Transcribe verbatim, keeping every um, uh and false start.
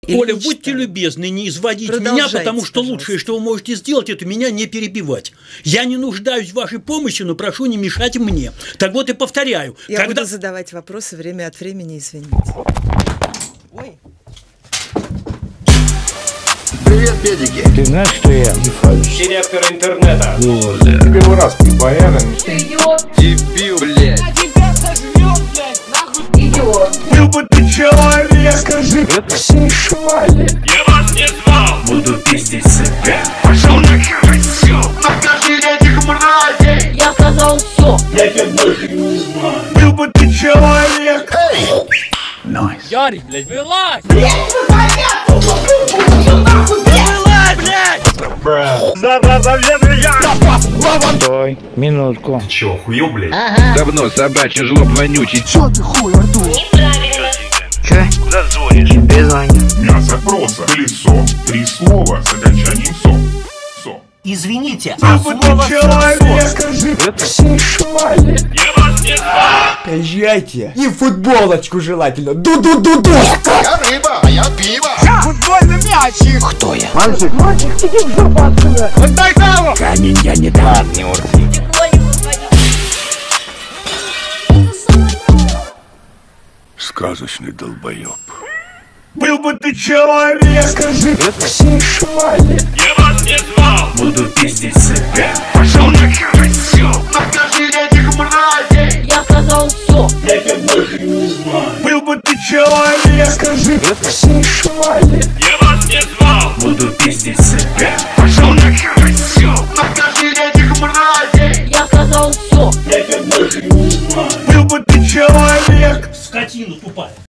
Или Оля, мечта? будьте любезны, не изводить меня, Продолжайте, потому что пожалуйста. лучшее, что вы можете сделать, это меня не перебивать. Я не нуждаюсь в вашей помощи, но прошу не мешать мне. Так вот и повторяю. Я когда... буду задавать вопросы время от времени, извините. Ой. Привет, педики. Ты знаешь, что я? Директор интернета. Тебе в раз припаян. Ты идиот! Дебил, блядь. Тебя сожмет, блядь! Нахуй! Идиот! Был бы ты человек, скажи. Все швали. Я вас не звал! Буду пиздить себя. Пошел нахер все! Накажи этих мразей! Я сказал все! Я тебя больше не знаю! Был бы ты человек. Найс. Ярик, блядь, вылазь! Стой, минутку. Че, охуел, блядь? Давно собачий жлоб вонючий. Неправильно! Че? Куда звонишь? Тебе звоню. Мясо проса, колесо, три слова с окончанием со. Со. Извините, Был бы ты человек, скажи. Все швали. Я вас не звал! Приезжайте. И футболочку желательно. Ду-ду-ду-ду. Я рыба, а я пиво. Футбольный мячик. Кто я? Мальчик. Мальчик, иди в жопу отсюда. Отдай кого? Камень я не дам. Тепло не подходи! Сказочный долбоеб. Был бы ты человек, скажи. Все швали. Я вас не звал! Буду пиздить себя. Пошел нахер все! Накажи этих мразей! Я сказал все! Я тебя больше не знаю! Был бы ты человек, скажи. Все швали. Я вас не звал! Буду пиздить себя.